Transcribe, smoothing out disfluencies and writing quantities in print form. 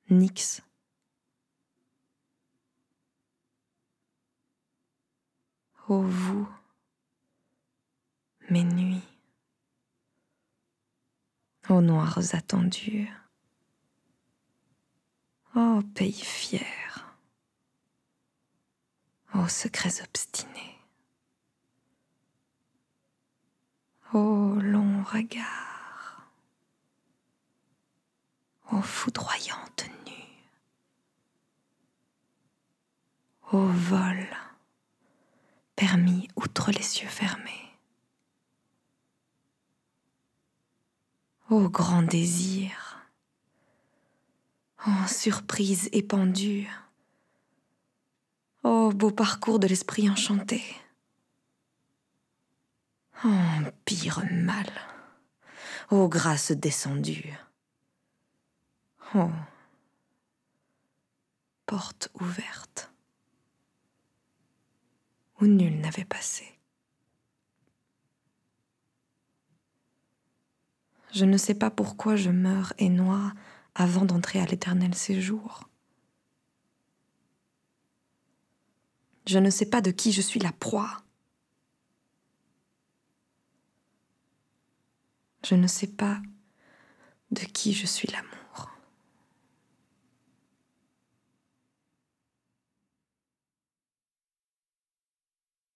Nyx. Ô vous, mes nuits, ô noires attendues, ô pays fiers, ô secrets obstinés, ô longs regards, ô foudroyantes nues, ô vol permis outre les cieux fermés, ô grand désir, ô surprise épandue, ô beau parcours de l'esprit enchanté, ô pire mal, ô grâce descendue, ô porte ouverte, où nul n'avait passé. Je ne sais pas pourquoi je meurs et noie avant d'entrer à l'éternel séjour. Je ne sais pas de qui je suis la proie. Je ne sais pas de qui je suis l'amour.